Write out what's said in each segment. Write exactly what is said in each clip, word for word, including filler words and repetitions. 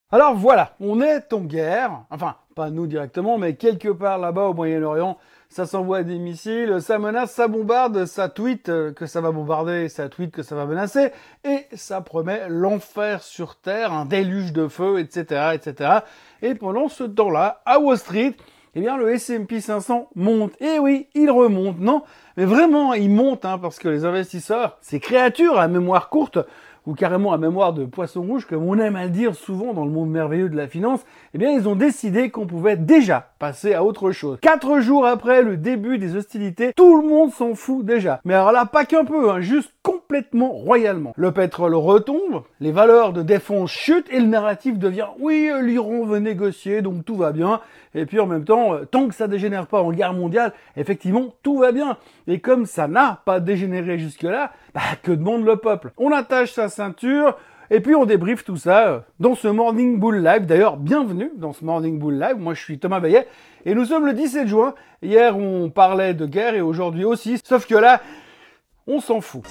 Alors voilà, on est en guerre, enfin pas nous directement, mais quelque part là-bas au Moyen-Orient, ça s'envoie des missiles, ça menace, ça bombarde, ça tweet que ça va bombarder, ça tweet que ça va menacer, et ça promet l'enfer sur Terre, un déluge de feu, et cetera, et cetera. Et pendant ce temps-là, à Wall Street, eh bien le S and P cinq cents monte. Et oui, il remonte, non, mais vraiment, il monte, hein, parce que les investisseurs, ces créatures à mémoire courte, ou carrément à mémoire de poisson rouge, comme on aime à le dire souvent dans le monde merveilleux de la finance, eh bien ils ont décidé qu'on pouvait déjà passer à autre chose. Quatre jours après le début des hostilités, tout le monde s'en fout déjà. Mais alors là, pas qu'un peu, hein, juste complètement royalement. Le pétrole retombe, les valeurs de défense chutent et le narratif devient « oui, l'Iran veut négocier, donc tout va bien ». Et puis en même temps, tant que ça dégénère pas en guerre mondiale, effectivement, tout va bien. Et comme ça n'a pas dégénéré jusque-là, bah, que demande le peuple? On attache sa ceinture, et puis on débriefe tout ça dans ce Morning Bull Live. D'ailleurs, bienvenue dans ce Morning Bull Live. Moi, je suis Thomas Bayet, et nous sommes le dix-sept juin. Hier, on parlait de guerre, et aujourd'hui aussi. Sauf que là, on s'en fout.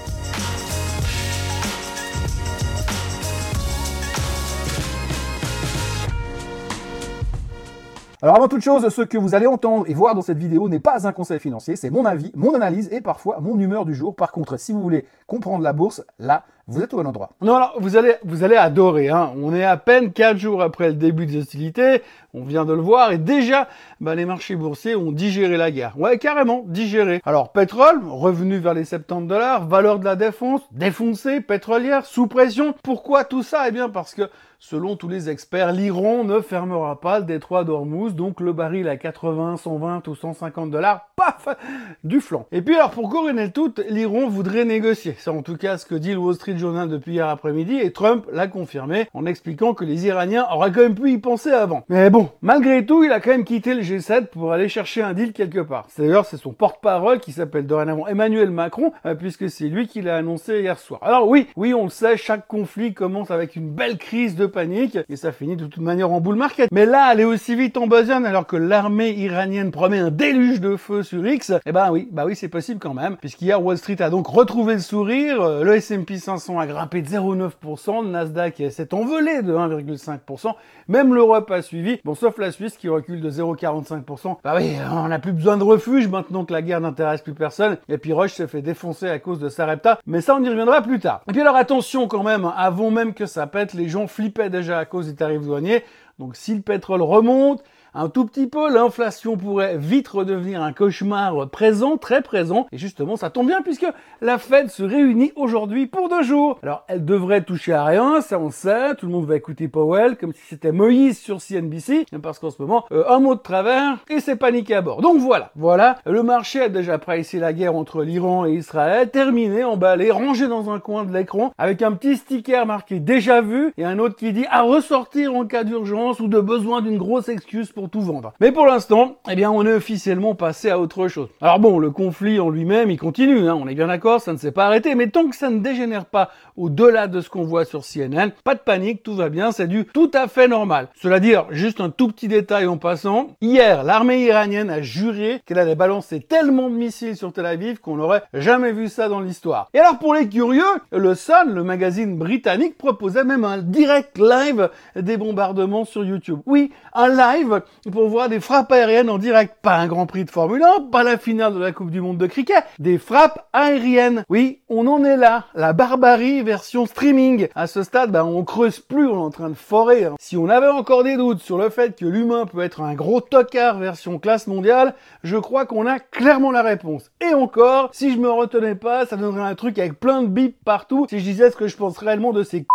Alors avant toute chose, ce que vous allez entendre et voir dans cette vidéo n'est pas un conseil financier, c'est mon avis, mon analyse et parfois mon humeur du jour. Par contre, si vous voulez comprendre la bourse, là, vous êtes au bon endroit. Non, alors, vous allez, vous allez adorer, hein. On est à peine quatre jours après le début des hostilités, on vient de le voir, et déjà, bah, les marchés boursiers ont digéré la guerre. Ouais, carrément, digéré. Alors, pétrole, revenu vers les soixante-dix dollars, valeur de la défense, défoncée, pétrolière, sous pression. Pourquoi tout ça? Eh bien, parce que, selon tous les experts, l'Iran ne fermera pas le détroit d'Ormuz, donc le baril à quatre-vingts, cent vingt ou cent cinquante dollars, paf, du flanc. Et puis alors, pour couronner le tout, l'Iran voudrait négocier. C'est en tout cas ce que dit le Wall Street Journal depuis hier après-midi, et Trump l'a confirmé en expliquant que les Iraniens auraient quand même pu y penser avant. Mais bon, malgré tout, il a quand même quitté le G sept pour aller chercher un deal quelque part. D'ailleurs, c'est son porte-parole qui s'appelle dorénavant Emmanuel Macron, euh, puisque c'est lui qui l'a annoncé hier soir. Alors oui, oui, on le sait, chaque conflit commence avec une belle crise de panique, et ça finit de toute manière en bull market. Mais là, aller aussi vite en besogne alors que l'armée iranienne promet un déluge de feu sur X, eh ben oui, bah oui, c'est possible quand même, puisqu'hier Wall Street a donc retrouvé le sourire, euh, le S and P cinq cents a grimpé de zéro virgule neuf pour cent, le Nasdaq s'est envolé de un virgule cinq pour cent, même l'Europe a suivi, bon, sauf la Suisse qui recule de zéro virgule quarante-cinq pour cent. Bah oui, on n'a plus besoin de refuge maintenant que la guerre n'intéresse plus personne, et puis Roche s'est fait défoncer à cause de Sarepta, mais ça on y reviendra plus tard. Et puis alors attention quand même, avant même que ça pète, les gens flippaient déjà à cause des tarifs douaniers, donc si le pétrole remonte, un tout petit peu, l'inflation pourrait vite redevenir un cauchemar présent, très présent. Et justement, ça tombe bien puisque la Fed se réunit aujourd'hui pour deux jours. Alors, elle devrait toucher à rien, ça on sait. Tout le monde va écouter Powell comme si c'était Moïse sur C N B C. Parce qu'en ce moment, euh, un mot de travers et c'est paniqué à bord. Donc voilà, voilà. Le marché a déjà pricé la guerre entre l'Iran et Israël. Terminé, emballé, rangé dans un coin de l'écran avec un petit sticker marqué déjà vu et un autre qui dit à ressortir en cas d'urgence ou de besoin d'une grosse excuse pour pour tout vendre. Mais pour l'instant, eh bien, on est officiellement passé à autre chose. Alors bon, le conflit en lui-même, il continue, hein, on est bien d'accord, ça ne s'est pas arrêté, mais tant que ça ne dégénère pas au-delà de ce qu'on voit sur C N N, pas de panique, tout va bien, c'est du tout à fait normal. Cela dit, juste un tout petit détail en passant, hier, l'armée iranienne a juré qu'elle allait balancer tellement de missiles sur Tel Aviv qu'on n'aurait jamais vu ça dans l'histoire. Et alors pour les curieux, le Sun, le magazine britannique, proposait même un direct live des bombardements sur YouTube. Oui, un live pour voir des frappes aériennes en direct. Pas un Grand Prix de Formule un, pas la finale de la Coupe du Monde de cricket, des frappes aériennes. Oui, on en est là. La barbarie version streaming. À ce stade, ben, on creuse plus, on est en train de forer. Hein. Si on avait encore des doutes sur le fait que l'humain peut être un gros tocard version classe mondiale, je crois qu'on a clairement la réponse. Et encore, si je me retenais pas, ça donnerait un truc avec plein de bips partout. Si je disais ce que je pense réellement de ces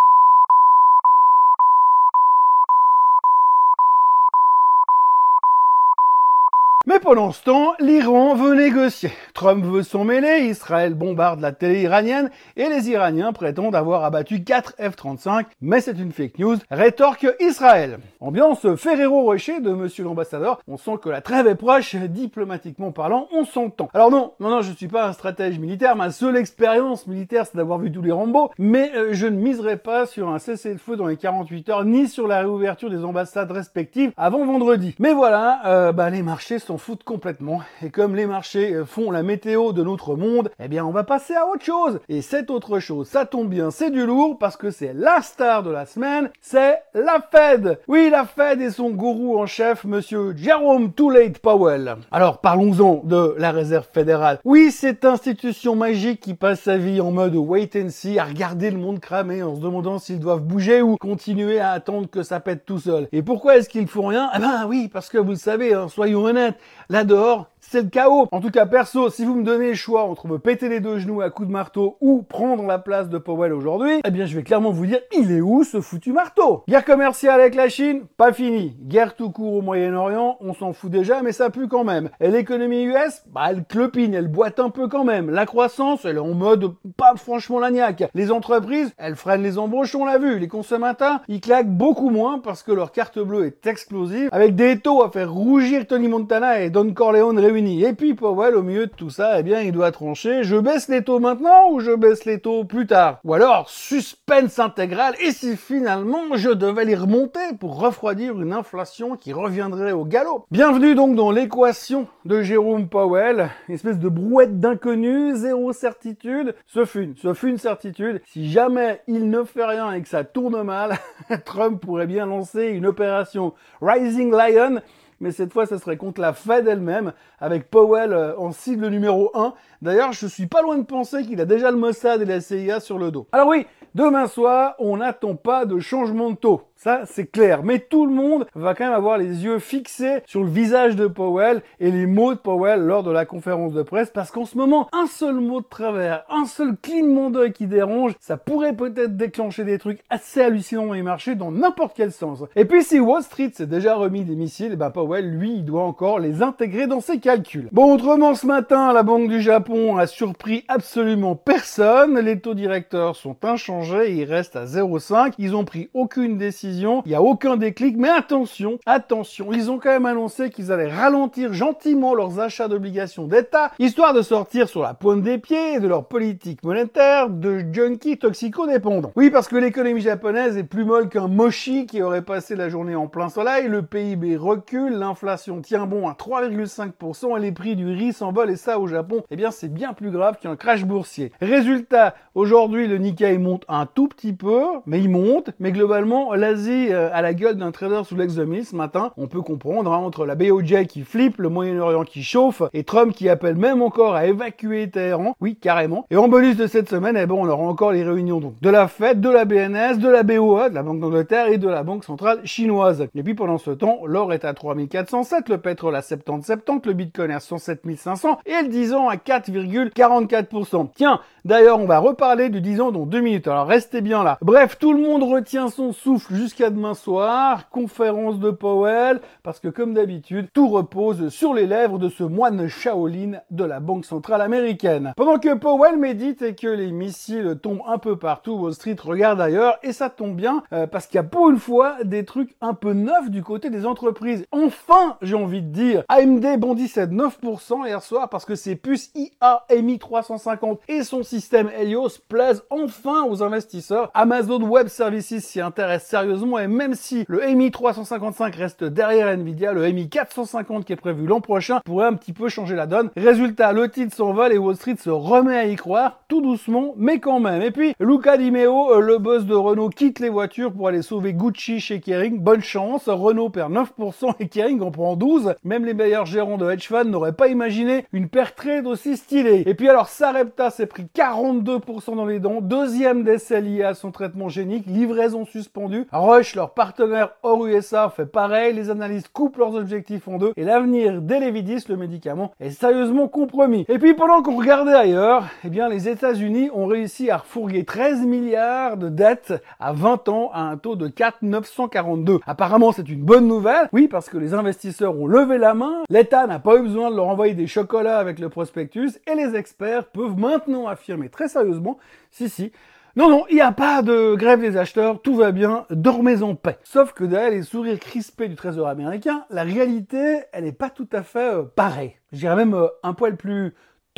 Mais pendant ce temps, l'Iran veut négocier. Trump veut s'en mêler, Israël bombarde la télé iranienne et les Iraniens prétendent avoir abattu quatre F trente-cinq, mais c'est une fake news, rétorque Israël. Ambiance Ferrero Rocher de monsieur l'ambassadeur, on sent que la trêve est proche, diplomatiquement parlant, on s'entend. Alors non, non, non, je suis pas un stratège militaire, ma seule expérience militaire c'est d'avoir vu tous les Rambo, mais euh, je ne miserai pas sur un cessez-le-feu dans les quarante-huit heures, ni sur la réouverture des ambassades respectives avant vendredi. Mais voilà, euh, bah les marchés sont foutent foutent complètement. Et comme les marchés font la météo de notre monde, eh bien on va passer à autre chose. Et cette autre chose, ça tombe bien, c'est du lourd parce que c'est la star de la semaine, c'est la Fed. Oui, la Fed et son gourou en chef, monsieur Jerome Too Late Powell. Alors parlons-en de la Réserve fédérale. Oui, cette institution magique qui passe sa vie en mode wait and see, à regarder le monde cramer en se demandant s'ils doivent bouger ou continuer à attendre que ça pète tout seul. Et pourquoi est-ce qu'ils font rien? Eh ben oui, parce que vous le savez, hein, soyons honnêtes, là dehors, c'est le chaos. En tout cas, perso, si vous me donnez le choix entre me péter les deux genoux à coups de marteau ou prendre la place de Powell aujourd'hui, eh bien, je vais clairement vous dire, il est où ce foutu marteau? Guerre commerciale avec la Chine? Pas fini. Guerre tout court au Moyen-Orient? On s'en fout déjà, mais ça pue quand même. Et l'économie U S? Bah, elle clopine, elle boite un peu quand même. La croissance, elle est en mode pas franchement lagnac. Les entreprises, elles freinent les embauches, on l'a vu. Les consommateurs, ils claquent beaucoup moins parce que leur carte bleue est explosive, avec des taux à faire rougir Tony Montana et Don Corleone réunis. Et puis Powell, au milieu de tout ça, eh bien, il doit trancher. Je baisse les taux maintenant ou je baisse les taux plus tard? Ou alors, suspense intégral. Et si finalement, je devais les remonter pour refroidir une inflation qui reviendrait au galop? Bienvenue donc dans l'équation de Jérôme Powell. Une espèce de brouette d'inconnu, zéro certitude. Ce fut une, ce fut une certitude. Si jamais il ne fait rien et que ça tourne mal, Trump pourrait bien lancer une opération Rising Lion. Mais cette fois, ça serait contre la Fed elle-même, avec Powell euh, en cible numéro un. D'ailleurs, je suis pas loin de penser qu'il a déjà le Mossad et la C I A sur le dos. Alors oui, demain soir, on n'attend pas de changement de taux. Ça, c'est clair. Mais tout le monde va quand même avoir les yeux fixés sur le visage de Powell et les mots de Powell lors de la conférence de presse, parce qu'en ce moment, un seul mot de travers, un seul clignement d'œil qui dérange, ça pourrait peut-être déclencher des trucs assez hallucinants dans les marchés dans n'importe quel sens. Et puis si Wall Street s'est déjà remis des missiles, eh ben Powell, lui, il doit encore les intégrer dans ses calculs. Bon, autrement, ce matin, la Banque du Japon a surpris absolument personne. Les taux directeurs sont inchangés, ils restent à zéro virgule cinq. Ils ont pris aucune décision. Il n'y a aucun déclic, mais attention, attention, ils ont quand même annoncé qu'ils allaient ralentir gentiment leurs achats d'obligations d'État, histoire de sortir sur la pointe des pieds de leur politique monétaire de junkies toxico-dépendants. Oui, parce que l'économie japonaise est plus molle qu'un mochi qui aurait passé la journée en plein soleil, le P I B recule, l'inflation tient bon à trois virgule cinq pour cent et les prix du riz s'envolent, et ça au Japon, eh bien c'est bien plus grave qu'un crash boursier. Résultat, aujourd'hui le Nikkei monte un tout petit peu, mais il monte, mais globalement l'Asie à la gueule d'un trader sous l'ex deux mille ce matin, on peut comprendre, hein, entre la B O J qui flippe, le Moyen-Orient qui chauffe, et Trump qui appelle même encore à évacuer Téhéran, oui, carrément. Et en bonus de cette semaine, eh ben, on aura encore les réunions donc de la Fed, de la B N S, de la B O A, de la Banque d'Angleterre et de la Banque centrale chinoise. Et puis pendant ce temps, l'or est à trois mille quatre cent sept, le pétrole à soixante-dix soixante-dix, le Bitcoin à cent sept mille cinq cents et le dix ans à quatre virgule quarante-quatre pour cent. Tiens, d'ailleurs, on va reparler du dix ans dans deux minutes, alors restez bien là. Bref, tout le monde retient son souffle jusqu'à demain soir, conférence de Powell, parce que comme d'habitude, tout repose sur les lèvres de ce moine Shaolin de la Banque centrale américaine. Pendant que Powell médite et que les missiles tombent un peu partout, Wall Street regarde ailleurs, et ça tombe bien, euh, parce qu'il y a pour une fois des trucs un peu neufs du côté des entreprises. Enfin, j'ai envie de dire, A M D bondissait de neuf pour cent hier soir parce que ses puces I A M I trois cent cinquante et son système Helios plaisent enfin aux investisseurs. Amazon Web Services s'y intéresse sérieusement, et même si le M I trois cent cinquante-cinq reste derrière Nvidia, le M I quatre cent cinquante qui est prévu l'an prochain pourrait un petit peu changer la donne. Résultat, le titre s'envole et Wall Street se remet à y croire, tout doucement, mais quand même. Et puis, Luca Di Meo, le boss de Renault, quitte les voitures pour aller sauver Gucci chez Kering. Bonne chance, Renault perd neuf pour cent et Kering en prend douze pour cent. Même les meilleurs gérants de hedge funds n'auraient pas imaginé une paire trade aussi stylée. Et puis alors, Sarepta s'est pris quarante-deux pour cent dans les dents, deuxième décès lié à son traitement génique, livraison suspendue. Roche, leur partenaire hors U S A, fait pareil, les analystes coupent leurs objectifs en deux, et l'avenir d'Elevidis, le médicament, est sérieusement compromis. Et puis pendant qu'on regardait ailleurs, eh bien les États-Unis ont réussi à refourguer treize milliards de dettes à vingt ans à un taux de quatre virgule neuf cent quarante-deux. Apparemment c'est une bonne nouvelle, oui, parce que les investisseurs ont levé la main, l'État n'a pas eu besoin de leur envoyer des chocolats avec le prospectus, et les experts peuvent maintenant affirmer très sérieusement, si si, non, non, il n'y a pas de grève des acheteurs, tout va bien, dormez en paix. Sauf que derrière les sourires crispés du trésor américain, la réalité, elle n'est pas tout à fait euh, pareille. Je dirais même euh, un poil plus tendu.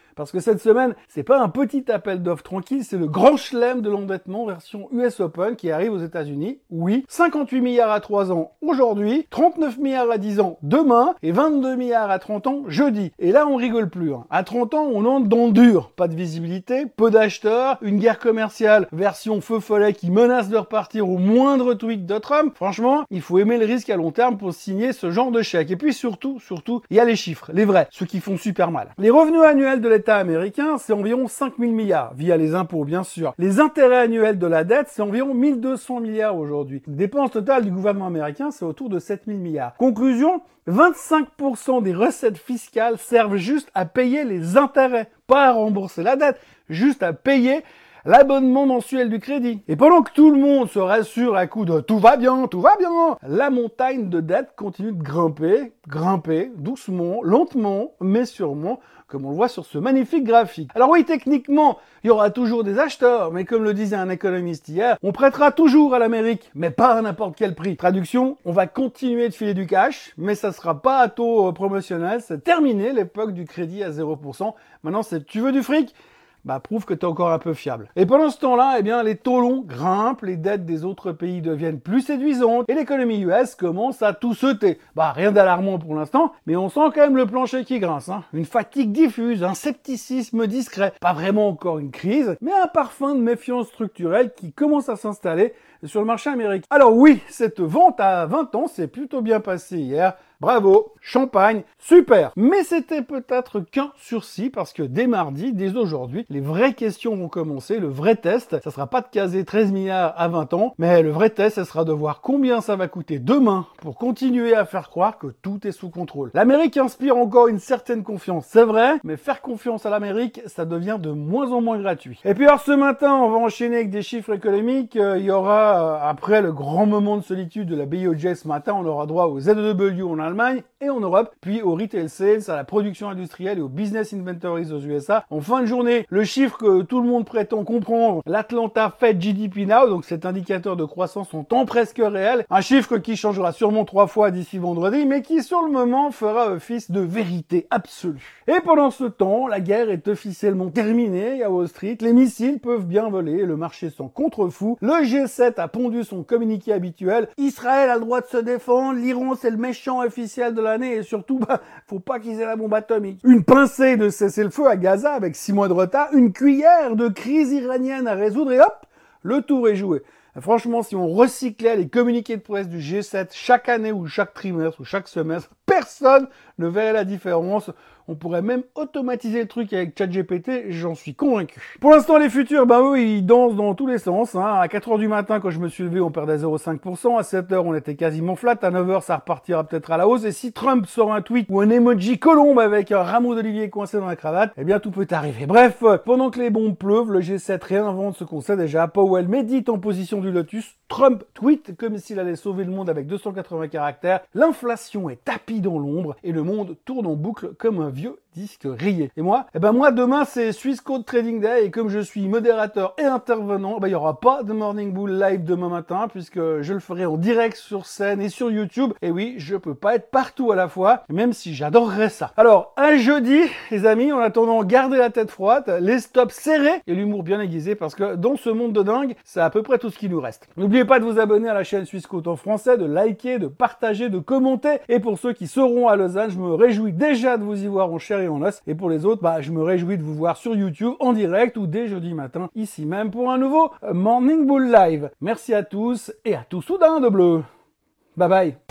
Parce que cette semaine, c'est pas un petit appel d'offres tranquille, c'est le grand chelem de l'endettement version U S Open qui arrive aux États-Unis. Oui, cinquante-huit milliards à trois ans aujourd'hui, trente-neuf milliards à dix ans demain et vingt-deux milliards à trente ans jeudi. Et là, on rigole plus. Hein. À trente ans, on entre dans le dur. Pas de visibilité, peu d'acheteurs, une guerre commerciale version feu follet qui menace de repartir au moindre tweet de Trump. Franchement, il faut aimer le risque à long terme pour signer ce genre de chèque. Et puis surtout, surtout, il y a les chiffres, les vrais, ceux qui font super mal. Les revenus annuels de l'État américain, c'est environ cinq mille milliards, via les impôts bien sûr. Les intérêts annuels de la dette, c'est environ mille deux cents milliards aujourd'hui. Les dépenses totales du gouvernement américain, c'est autour de sept mille milliards. Conclusion, vingt-cinq pour cent des recettes fiscales servent juste à payer les intérêts, pas à rembourser la dette, juste à payer l'abonnement mensuel du crédit. Et pendant que tout le monde se rassure à coup de « tout va bien, tout va bien », la montagne de dette continue de grimper, grimper, doucement, lentement, mais sûrement, comme on le voit sur ce magnifique graphique. Alors oui, techniquement, il y aura toujours des acheteurs, mais comme le disait un économiste hier, on prêtera toujours à l'Amérique, mais pas à n'importe quel prix. Traduction, on va continuer de filer du cash, mais ça sera pas à taux promotionnel, c'est terminé l'époque du crédit à zéro pour cent. Maintenant, c'est tu veux du fric ? Bah, prouve que t'es encore un peu fiable. Et pendant ce temps-là, eh bien, les taux longs grimpent, les dettes des autres pays deviennent plus séduisantes, et l'économie U S commence à tout sauter. Bah, rien d'alarmant pour l'instant, mais on sent quand même le plancher qui grince, hein. Une fatigue diffuse, un scepticisme discret. Pas vraiment encore une crise, mais un parfum de méfiance structurelle qui commence à s'installer sur le marché américain. Alors oui, cette vente à vingt ans s'est plutôt bien passée hier. Bravo, champagne, super. Mais c'était peut-être qu'un sursis parce que dès mardi, dès aujourd'hui, les vraies questions vont commencer. Le vrai test, ça sera pas de caser treize milliards à vingt ans, mais le vrai test, ça sera de voir combien ça va coûter demain pour continuer à faire croire que tout est sous contrôle. L'Amérique inspire encore une certaine confiance, c'est vrai, mais faire confiance à l'Amérique, ça devient de moins en moins gratuit. Et puis alors ce matin, on va enchaîner avec des chiffres économiques. Euh, il y aura, euh, après le grand moment de solitude de la B O J ce matin, on aura droit au Z E W en Allemagne et en Europe, puis au retail sales, à la production industrielle et au business inventories aux U S A. En fin de journée, le chiffre que tout le monde prétend comprendre, l'Atlanta Fed G D P Now, donc cet indicateur de croissance en temps presque réel, un chiffre qui changera sûrement trois fois d'ici vendredi, mais qui sur le moment fera office de vérité absolue. Et pendant ce temps, la guerre est officiellement terminée à Wall Street, les missiles peuvent bien voler, le marché s'en contrefou, le G sept a pondu son communiqué habituel, Israël a le droit de se défendre, l'Iran c'est le méchant officiel de l'année et surtout, bah, faut pas qu'ils aient la bombe atomique. Une pincée de cessez-le-feu à Gaza avec six mois de retard, une cuillère de crise iranienne à résoudre et hop, le tour est joué. Franchement, si on recyclait les communiqués de presse du G sept chaque année ou chaque trimestre ou chaque semestre, personne ne verrait la différence. On pourrait même automatiser le truc avec ChatGPT, j'en suis convaincu. Pour l'instant, les futurs, ben eux, ils dansent dans tous les sens. Hein. À quatre heures du matin, quand je me suis levé, on perdait zéro virgule cinq pour cent. À sept heures, on était quasiment flat. À neuf heures, ça repartira peut-être à la hausse. Et si Trump sort un tweet ou un emoji colombe avec un rameau d'olivier coincé dans la cravate, eh bien, tout peut arriver. Bref, pendant que les bombes pleuvent, le G sept réinvente ce qu'on sait déjà. Powell médite en position du lotus. Trump tweet comme s'il allait sauver le monde avec deux cent quatre-vingts caractères. L'inflation est tapie dans l'ombre et le monde tourne en boucle comme un vieux disque rayé. Et moi, eh ben moi demain c'est Swiss Code Trading Day et comme je suis modérateur et intervenant, ben il y aura pas de Morning Bull live demain matin puisque je le ferai en direct sur scène et sur YouTube. Et oui, je peux pas être partout à la fois, même si j'adorerais ça. Alors, un jeudi, les amis, en attendant, gardez la tête froide, les stops serrés et l'humour bien aiguisé parce que dans ce monde de dingue, c'est à peu près tout ce qui nous reste. N'oubliez pas de vous abonner à la chaîne Swiss Code en français, de liker, de partager, de commenter. Et pour ceux qui seront à Lausanne, je me réjouis déjà de vous y voir en chair et en os. Et pour les autres, bah, je me réjouis de vous voir sur YouTube en direct ou dès jeudi matin, ici même pour un nouveau Morning Bull Live. Merci à tous et à tous soudain de bleu. Bye bye.